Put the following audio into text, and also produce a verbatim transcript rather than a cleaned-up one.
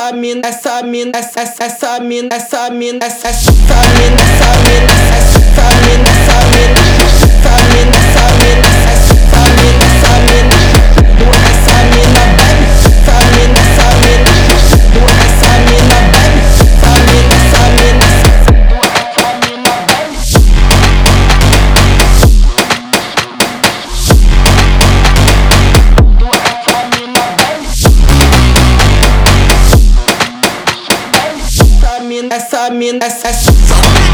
essa mina, essa mina, essa essa essa mina, essa mina, essa essa mina, essa mina, essa essa mina, essa mina, essa mina, essa mina, essa mina, essa mina, essa mina, baby, essa mina, essa mina, essa mina, baby, essa mina, essa mina, essa mina, baby. Essa mina, essa mina, essa essa